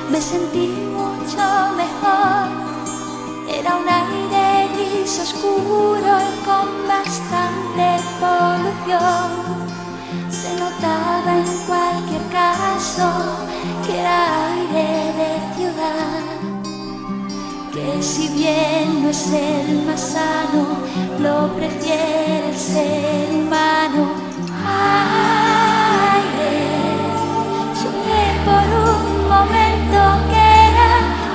me sentí mucho mejor. Era un aire gris oscuro y con bastante polución. Se notaba en cualquier caso que era aire de ciudad, que si bien no es el más sano, lo prefiere el ser humano. Aire, soñé por un momento que era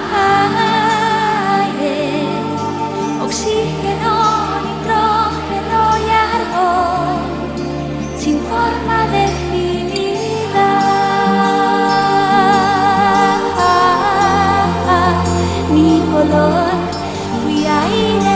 aire, oxígeno, nitrógeno y argón, sin forma definida, ni color, fui aire.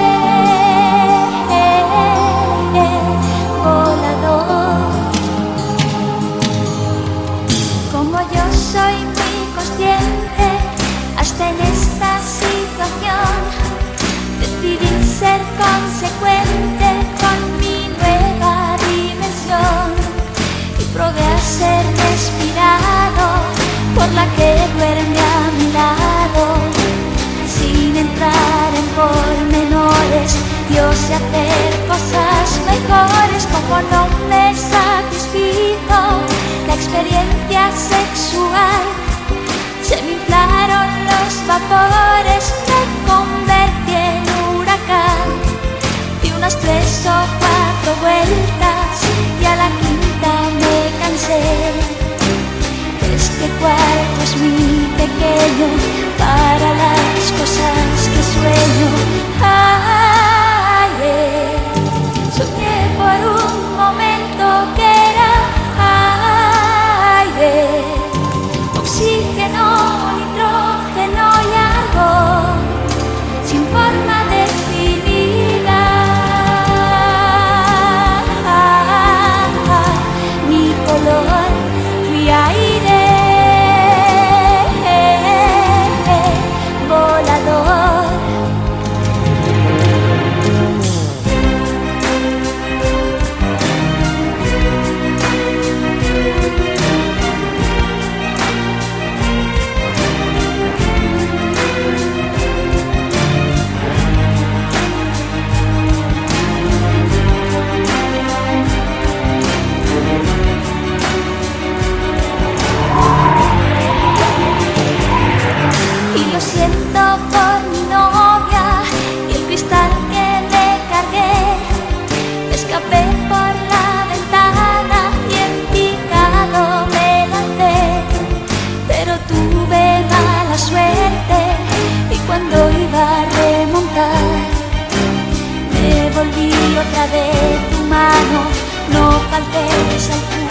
Soy muy consciente, hasta en esta situación decidí ser consecuente con mi nueva dimensión y probé a ser respirado por la que duerme a mi lado. Sin entrar en pormenores, yo sé hacer cosas mejores. Como no me satisfizo la experiencia sexual, se me inflaron los vapores, me convertí en huracán. Di unas 3 o 4 vueltas y a la quinta me cansé. Este cuarto es muy pequeño para las cosas que sueño. Aire, soñé por un momento que era aire, oxígeno, nitrógeno y argón, sin forma definida, ni color, fui aire volador. Y lo siento por mi novia y el cristal que le cargué. Me escapé por la ventana y en picado me lancé, pero tuve mala suerte y cuando iba a remontar me volví otra vez humano. No faltes al